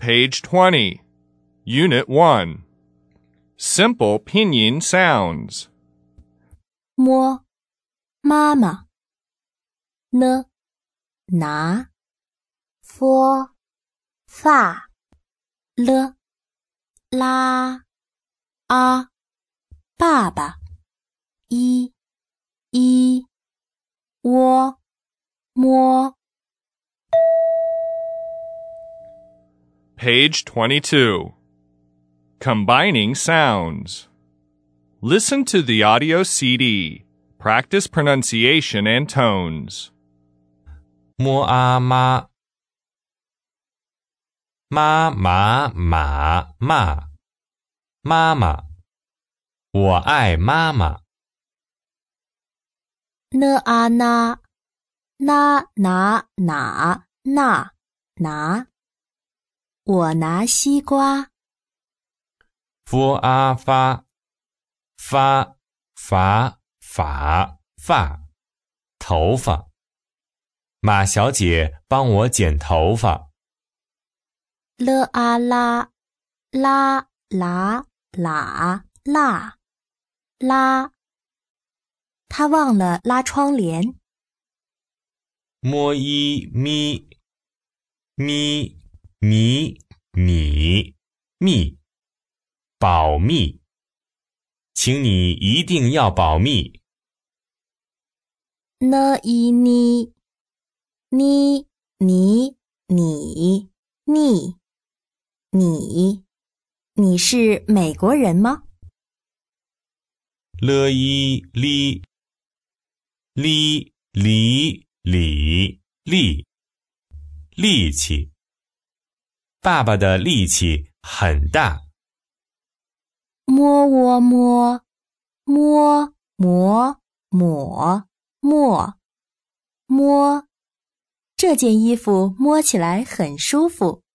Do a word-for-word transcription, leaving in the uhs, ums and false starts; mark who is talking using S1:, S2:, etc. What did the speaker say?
S1: Page twenty, Unit one. Simple pinyin sounds.
S2: 摸，妈妈。呢，拿。佛，发。了，拉。啊，爸爸。一，一。窝，摸。
S1: Page twenty-two. Combining sounds. Listen to the audio C D. Practice pronunciation and tones.
S3: 摸啊妈，妈妈马妈，妈妈，我爱妈妈。
S2: 呢啊那，那拿哪那拿，我拿西瓜。
S3: 佛啊发，发发发发，头发。马小姐帮我剪头发。
S2: 了啊拉，拉拉拉拉拉，他忘了拉窗帘。
S3: 摸一咪，咪咪米密，保密，请你一定要保密。
S2: 呢一妮，你你你你你，你是美国人吗？
S3: 了一哩，哩哩哩力，力气。爸爸的力气很大。
S2: 摸窝摸，摸磨抹摸摸，这件衣服摸起来很舒服。